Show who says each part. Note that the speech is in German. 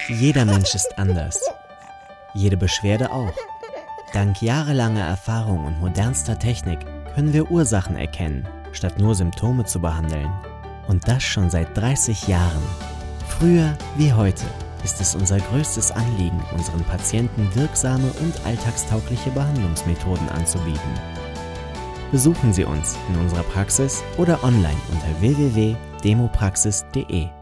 Speaker 1: Jeder Mensch ist anders. Jede Beschwerde auch. Dank jahrelanger Erfahrung und modernster Technik können wir Ursachen erkennen, statt nur Symptome zu behandeln. Und das schon seit 30 Jahren. Früher wie heute ist es unser größtes Anliegen, unseren Patienten wirksame und alltagstaugliche Behandlungsmethoden anzubieten. Besuchen Sie uns in unserer Praxis oder online unter www.demopraxis.de.